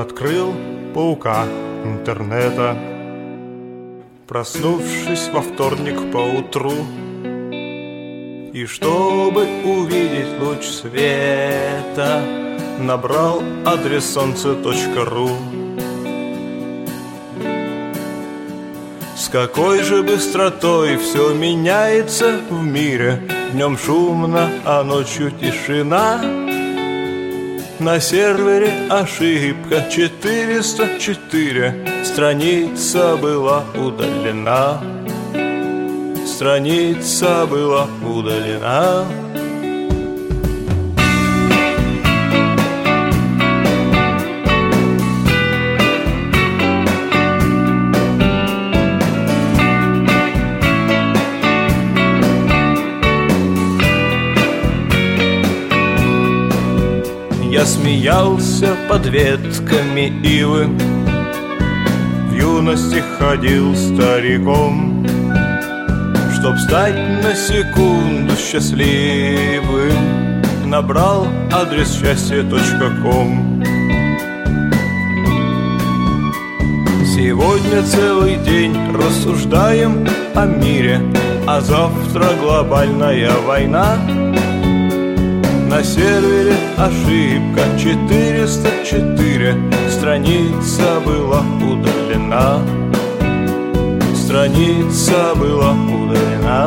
открыл паука интернета. Проснувшись во вторник поутру, и чтобы увидеть луч света, набрал адрес солнце.ру. С какой же быстротой все меняется в мире. Днем шумно, а ночью тишина. На сервере ошибка 404. Страница была удалена. Страница была удалена. Я смеялся под ветками ивы, в юности ходил стариком, чтоб стать на секунду счастливым, набрал адрес счастье.ком. Сегодня целый день рассуждаем о мире, а завтра глобальная война. На сервере ошибка 404. Страница была удалена. Страница была удалена.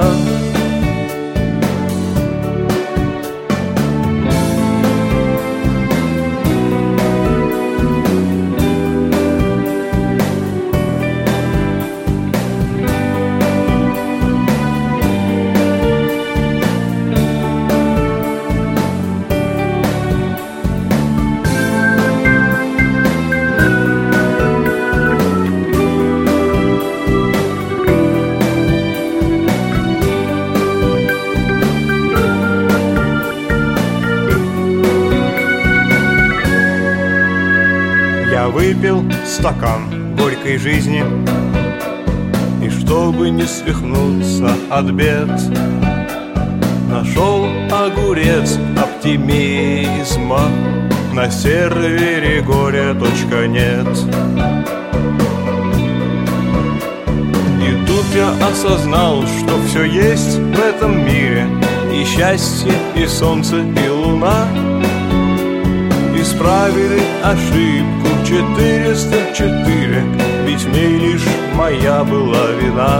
Я выпил стакан горькой жизни, и чтобы не свихнуться от бед, нашел огурец оптимизма на сервере горе.нет. И тут я осознал, что все есть в этом мире, и счастье, и солнце, и луна. Исправили ошибку 404, ведь в ней лишь моя была вина.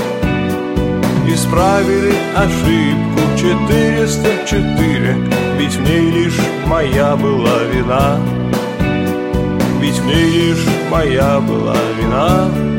Исправили ошибку 404, ведь в ней лишь моя была вина. Ведь в ней лишь моя была вина.